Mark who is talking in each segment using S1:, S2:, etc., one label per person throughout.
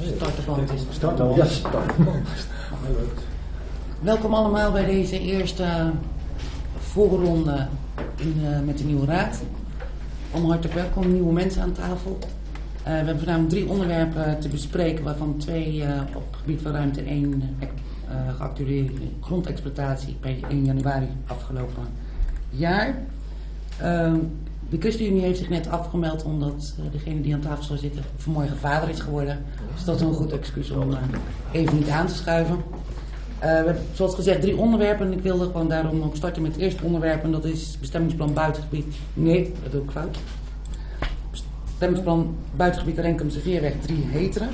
S1: Starterband is het.
S2: Ja, starterband.
S1: Welkom allemaal bij deze eerste voorronde met de nieuwe raad. Allemaal hartelijk welkom, nieuwe mensen aan tafel. We hebben vanavond 3 onderwerpen te bespreken, waarvan 2 op het gebied van ruimte en 1 geactualiseerde grondexploitatie per 1 januari afgelopen jaar. De ChristenUnie heeft zich net afgemeld omdat degene die aan tafel zou zitten vanmorgen vader is geworden. Dus dat is een goed excuus om even niet aan te schuiven. We hebben zoals gezegd 3 onderwerpen en ik wilde gewoon daarom ook starten met het eerste onderwerp en dat is bestemmingsplan buitengebied. Nee, dat doe ik fout. Bestemmingsplan buitengebied Renkumse Veerweg 3 Heteren.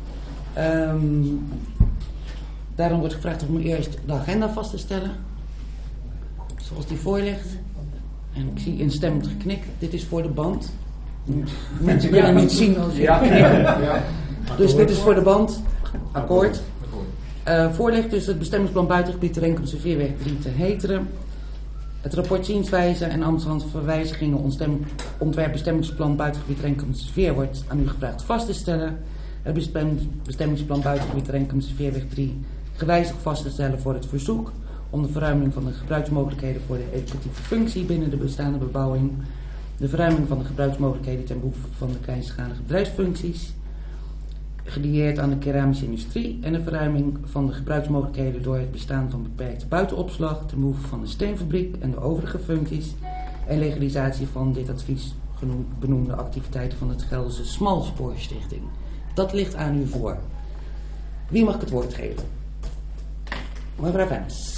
S1: Daarom wordt gevraagd om eerst de agenda vast te stellen. Zoals die voor ligt. En ik zie instemmend geknik. Dit is voor de band. Mensen kunnen niet zien als je knikken. Ja. Dus dit is voor de band. Akkoord. Voor ligt dus het bestemmingsplan buitengebied Renkumse Veerweg 3 te Heteren. Het rapport zienswijze en ambtshandse verwijzigingen ontwerp bestemmingsplan buitengebied Renkumse Veer wordt aan u gevraagd vast te stellen. Het bestemmingsplan buitengebied Renkumse Veerweg 3 gewijzigd vast te stellen voor het verzoek om de verruiming van de gebruiksmogelijkheden voor de educatieve functie binnen de bestaande bebouwing, de verruiming van de gebruiksmogelijkheden ten behoeve van de kleinschalige bedrijfsfuncties, gedieerd aan de keramische industrie en de verruiming van de gebruiksmogelijkheden door het bestaan van beperkte buitenopslag ten behoeve van de steenfabriek en de overige functies en legalisatie van dit advies benoemde activiteiten van het Gelderse Smalspoorstichting. Dat ligt aan u voor. Wie mag ik het woord geven? Mevrouw Vens.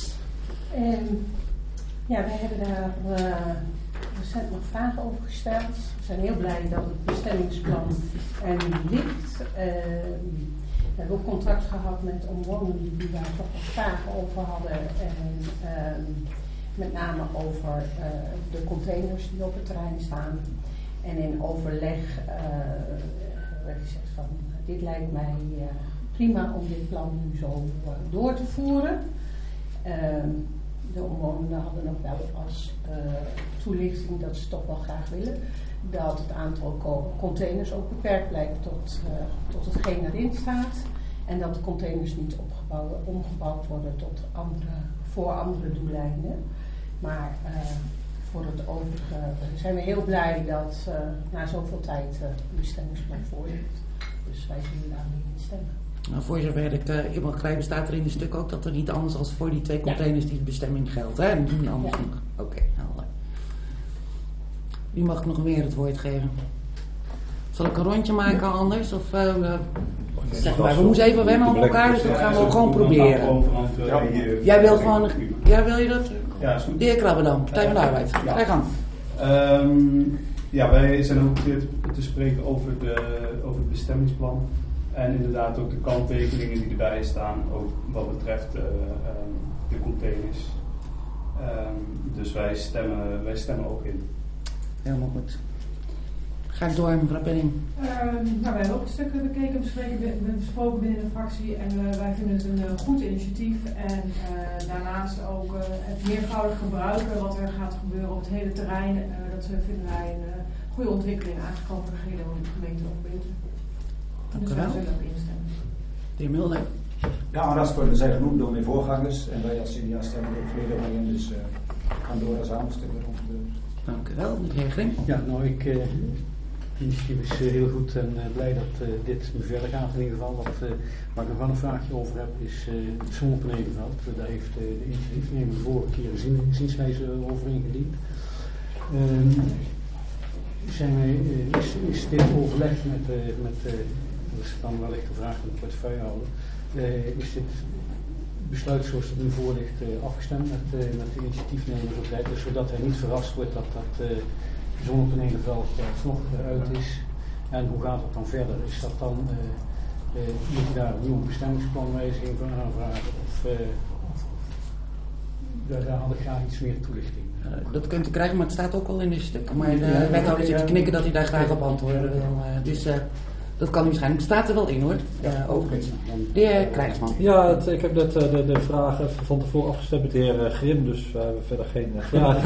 S3: Ja, wij hebben daar recent nog vragen over gesteld. We zijn heel blij dat het bestemmingsplan er nu ligt. We hebben ook contact gehad met omwonenden die daar toch wat vragen over hadden. En met name over de containers die op het terrein staan. En in overleg werd gezegd van dit lijkt mij prima om dit plan nu zo door te voeren. De omwonenden hadden nog wel als toelichting dat ze toch wel graag willen dat het aantal containers ook beperkt blijft tot hetgeen erin staat en dat de containers niet omgebouwd worden voor andere doeleinden. Maar voor het overige zijn we heel blij dat na zoveel tijd een bestemmingsplan voor ligt. Dus wij zullen daarmee instemmen.
S1: Nou, voor zover ik iemand begrijp, staat er in de stuk ook dat er niet anders als voor die 2 containers die de bestemming geldt. Hè? En niet anders nog. Oké, helder. Wie mag nog meer het woord geven? Zal ik een rondje maken anders? Of zeg maar, we moeten even wennen op elkaar, dus dat gaan we gewoon proberen. Jij wil gewoon. Ja, wil je dat?
S4: Ja, is goed.
S1: De heer Krabbe dan, Partij van de Arbeid. Ga je gang.
S4: Ja, wij zijn ook te spreken over het bestemmingsplan. En inderdaad ook de kanttekeningen die erbij staan, ook wat betreft de containers. Dus wij stemmen ook in.
S1: Helemaal goed. Ga ik door, mevrouw Penning.
S5: We hebben ook een stuk bekeken, besproken binnen de fractie en wij vinden het een goed initiatief. En daarnaast ook het meervoudig gebruiken wat er gaat gebeuren op het hele terrein. Dat vinden wij een goede ontwikkeling aangekomen voor degene die de gemeente ook beter.
S1: Dank u
S5: Dus
S1: wel.
S5: wij zullen ook instemmen.
S1: De heer Mulder.
S2: Ja, aandachtspunten zijn genoemd door mijn voorgangers en wij als CDA stemmen er ook volledig mee in, dus gaan door als aanstemmer.
S1: Dank u wel, de heer Grim.
S6: Ja, nou het initiatief is heel goed en blij dat dit nu verder gaat in ieder geval. Waar ik nog wel een vraagje over heb is het zonnepanelenveld. Daar heeft de initiatiefnemer de vorige keer een zienswijze over ingediend. Is dit overleg met dat is dan wellicht gevraagd met de portefeuillehouder, is dit besluit zoals het nu voor ligt afgestemd met de initiatiefnemer op tijd, dus zodat hij niet verrast wordt dat zonnepanelenveld nog uit is. En hoe gaat het dan verder? Is dat dan, moet je daar een nieuwe bestemmingsplanwijziging voor aanvragen of daar had ik graag iets meer toelichting.
S1: Dat kunt u krijgen, maar het staat ook al in de stuk. Maar de wethouder zit te knikken dat hij daar graag op antwoorden wil. Dus Dat kan waarschijnlijk, staat er wel in hoor, overigens. De heer Krijgsman.
S7: Ja, ik heb net de vraag even van tevoren afgestemd met de heer Grim, dus we hebben verder geen vragen.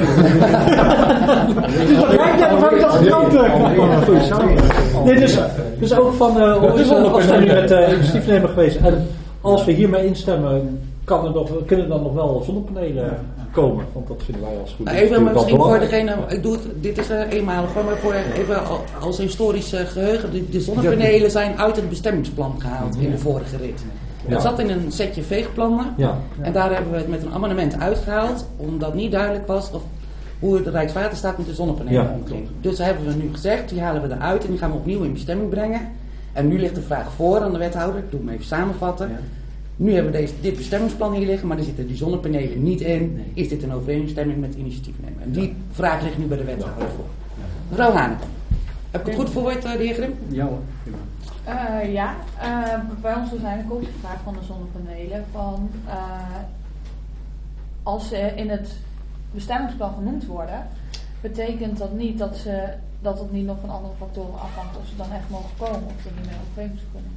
S7: Dus ook van, hoe is de afstemming met initiatiefnemer geweest? En als we hiermee instemmen, kunnen er dan nog wel zonnepanelen komen? Want dat vinden wij als goed.
S1: Even maar misschien voor degene, dit is eenmalig, maar voor even als historisch geheugen. De zonnepanelen zijn uit het bestemmingsplan gehaald in de vorige rit. Het zat in een setje veegplannen en daar hebben we het met een amendement uitgehaald, omdat niet duidelijk was hoe de Rijkswaterstaat met de zonnepanelen omging. Dus hebben we nu gezegd, die halen we eruit en die gaan we opnieuw in bestemming brengen. En nu ligt de vraag voor aan de wethouder, ik doe hem even samenvatten. Nu hebben we dit bestemmingsplan hier liggen, maar er zitten die zonnepanelen niet in. Nee. Is dit een overeenstemming met het initiatiefnemer? En die vraag ligt nu bij de wethouder voor. Mevrouw Hane, heb ik het goed verwoord, de heer Grim?
S6: Ja hoor.
S8: Bij ons was eigenlijk ook de vraag van de zonnepanelen van als ze in het bestemmingsplan genoemd worden, betekent dat niet dat het niet nog van andere factoren afhangt of ze dan echt mogen komen of er niet mee overeen kunnen.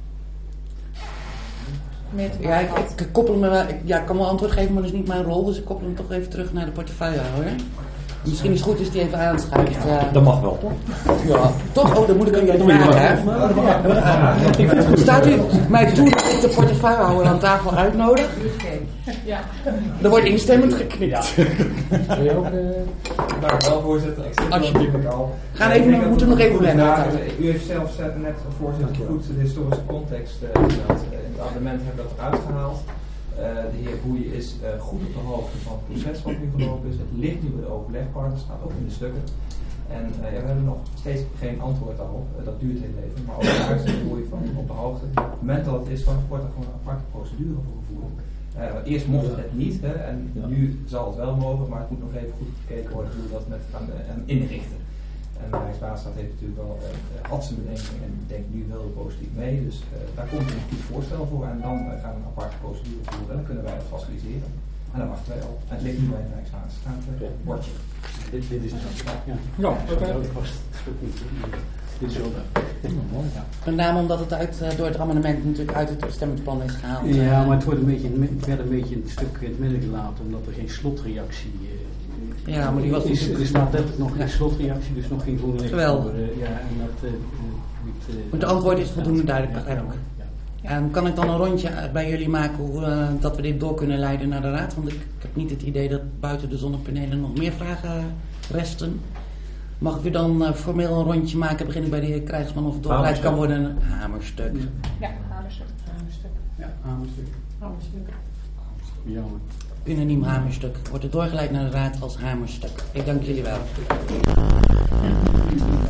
S1: Ik koppel hem wel. Ik kan wel antwoord geven, maar dat is niet mijn rol. Dus ik koppel hem toch even terug naar de portefeuillehouder. Misschien is het goed als die even aanschuift.
S7: Dat mag wel, toch?
S1: Ja, toch? Oh, dan moet ik aan jullie vragen. Staat u mij toe dat ik de portefeuillehouder aan tafel uitnodig?
S8: Ja.
S1: Er wordt instemmend geknikt.
S9: Wil je ook... Nou, wel voorzitter. Ik zit natuurlijk al.
S1: We moeten nog even wennen.
S9: U heeft zelf net, voorzitter, goed de historische context vermeld. In het amendement hebben we dat eruit gehaald. De heer Boeien is goed op de hoogte van het proces wat nu gelopen is. Het ligt nu bij de overlegpartners, staat ook in de stukken. En we hebben nog steeds geen antwoord daarop. Dat duurt heel even. Maar ook daar is de Boeien van op de hoogte. Op het moment dat het is, wordt er gewoon een aparte procedure voor gevoerd. Eerst mocht het niet en nu zal het wel mogen, maar het moet nog even goed gekeken worden hoe we dat met gaan inrichten. En de Rijkswaterstaat heeft natuurlijk wel had zijn bedenkingen en denkt nu heel positief mee. Dus daar komt een goed voorstel voor en dan gaan we een aparte procedure voeren en dan kunnen wij het faciliteren. En dan wachten wij al. En het ligt nu bij het Rijkswaterstaat bordje.
S6: Dit is het.
S7: Ja, oké.
S6: Dit is wel
S1: Met name omdat het door het amendement natuurlijk uit het bestemmingsplan is gehaald.
S6: Ja, maar het werd een beetje een stuk in het midden gelaten, omdat er geen slotreactie
S1: ja, maar die was
S6: er staat letterlijk nog geen slotreactie, dus nog geen voorlichting.
S1: Geweldig. Maar de antwoord is voldoende duidelijk, begrijp ik. En kan ik dan een rondje bij jullie maken hoe dat we dit door kunnen leiden naar de raad? Want ik heb niet het idee dat buiten de zonnepanelen nog meer vragen resten. Mag ik u dan formeel een rondje maken, beginnen bij de heer Krijgsman, of het doorgeleid kan worden een hamerstuk?
S8: Ja, hamerstuk.
S6: Ja, hamerstuk. Ja,
S1: Unaniem hamerstuk. Wordt het doorgeleid naar de raad als hamerstuk. Ik dank jullie wel.